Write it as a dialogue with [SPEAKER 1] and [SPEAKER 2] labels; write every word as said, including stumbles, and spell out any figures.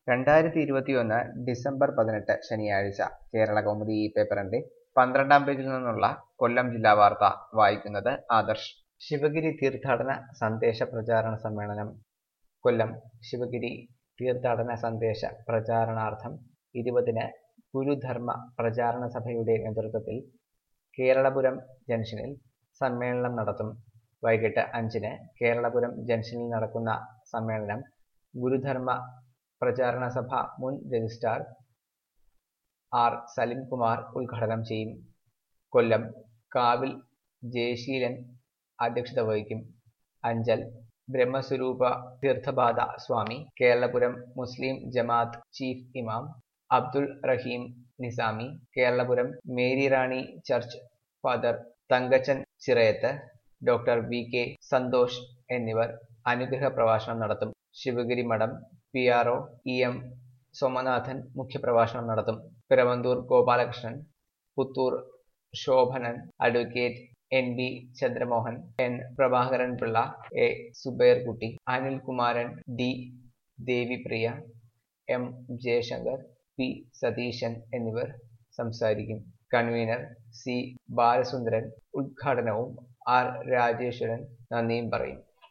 [SPEAKER 1] രണ്ടായിരത്തി ഇരുപത്തിയൊന്ന് ഡിസംബർ പതിനെട്ട് ശനിയാഴ്ച കേരളകൗമുദി ഈ പേപ്പറിന്റെ പന്ത്രണ്ടാം പേജിൽ നിന്നുള്ള കൊല്ലം ജില്ലാ വാർത്ത വായിക്കുന്നത് ആദർശ്. ശിവഗിരി തീർത്ഥാടന സന്ദേശ പ്രചാരണ സമ്മേളനം കൊല്ലം. ശിവഗിരി തീർത്ഥാടന സന്ദേശ പ്രചാരണാർത്ഥം ഇരുപതിന് ഗുരുധർമ്മ പ്രചാരണ സഭയുടെ നേതൃത്വത്തിൽ കേരളപുരം ജംഗ്ഷനിൽ സമ്മേളനം നടത്തും. വൈകിട്ട് അഞ്ചിന് കേരളപുരം ജംഗ്ഷനിൽ നടക്കുന്ന സമ്മേളനം ഗുരുധർമ്മ പ്രചാരണ സഭ മുൻ രജിസ്ട്രാർ ആർ സലിംകുമാർ ഉദ്ഘാടനം ചെയ്യും. കൊല്ലം കാവിൽ ജയശീലൻ അധ്യക്ഷത വഹിക്കും. അഞ്ചൽ ബ്രഹ്മസ്വരൂപ തീർത്ഥപാദ സ്വാമി, കേരളപുരം മുസ്ലിം ജമാഅത്ത് ചീഫ് ഇമാം Abdul Raheem Nizami, Keralapuram Mary Rani church father Thankachan Chirayath, doctor V K Santhosh എന്നിവർ അനുഗ്രഹ പ്രഭാഷണം നടത്തും. Sivagiri Mutt P R O E M Somanathan മുഖ്യപ്രഭാഷണം നടത്തും. Piravanthoor Gopalakrishnan, Puthoor Shobhanan, advocate N B Chandramohan, N Prabhakaran Pillai, A Subairkutty, Anilkumaran, D Devipriya, M Jayashankar, P Satheesan എന്നിവർ സംസാരിക്കും. കൺവീനർ സി ബാലസുന്ദരൻ ഉദ്ഘാടനവും ആർ രാജേശ്വരൻ നന്ദിയും പറയും.